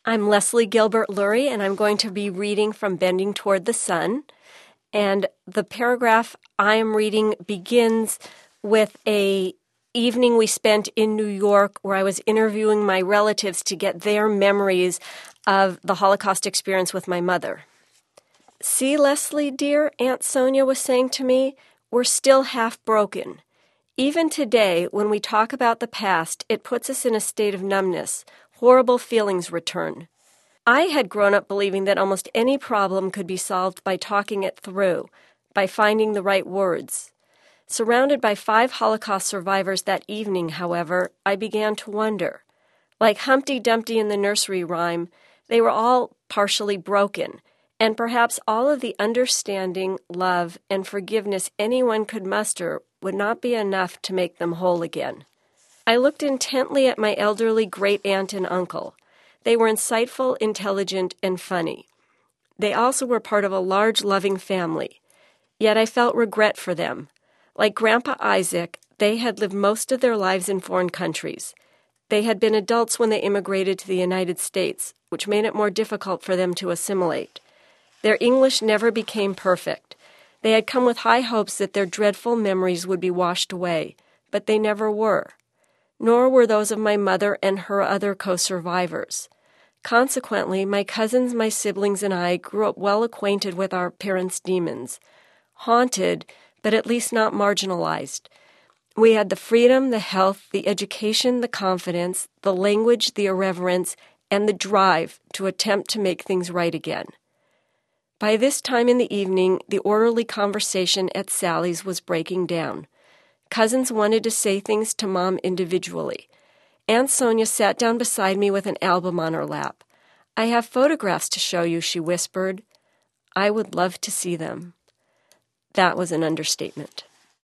I'm Leslie Gilbert Lurie, and I'm going to be reading from Bending Toward the Sun. And the paragraph I am reading begins with an evening we spent in New York where I was interviewing my relatives to get their memories of the Holocaust experience with my mother. "See, Leslie, dear," Aunt Sonia was saying to me, "we're still half broken. Even today, when we talk about the past, it puts us in a state of numbness. Horrible feelings return." I had grown up believing that almost any problem could be solved by talking it through, by finding the right words. Surrounded by 5 Holocaust survivors that evening, however, I began to wonder. Like Humpty Dumpty in the nursery rhyme, they were all partially broken, and perhaps all of the understanding, love, and forgiveness anyone could muster would not be enough to make them whole again. I looked intently at my elderly great-aunt and uncle. They were insightful, intelligent, and funny. They also were part of a large, loving family. Yet I felt regret for them. Like Grandpa Isaac, they had lived most of their lives in foreign countries. They had been adults when they immigrated to the United States, which made it more difficult for them to assimilate. Their English never became perfect. They had come with high hopes that their dreadful memories would be washed away, but they never were. Nor were those of my mother and her other co-survivors. Consequently, my cousins, my siblings, and I grew up well acquainted with our parents' demons. Haunted, but at least not marginalized. We had the freedom, the health, the education, the confidence, the language, the irreverence, and the drive to attempt to make things right again. By this time in the evening, the orderly conversation at Sally's was breaking down. Cousins wanted to say things to Mom individually. Aunt Sonia sat down beside me with an album on her lap. "I have photographs to show you," she whispered. "I would love to see them." That was an understatement.